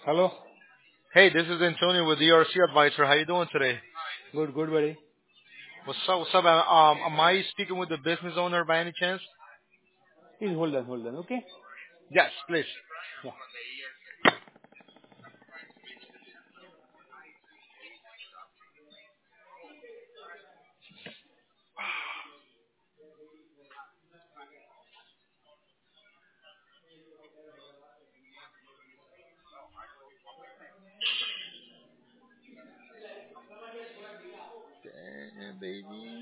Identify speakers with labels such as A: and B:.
A: Hello.
B: Hey, this is Antonio with ERC Advisor. How you doing today?
A: Good, good, buddy.
B: What's up? What's up? Am I speaking with the business owner by any chance?
A: Please hold on, okay?
B: Yes, please.
A: Yeah.
B: Damn, baby.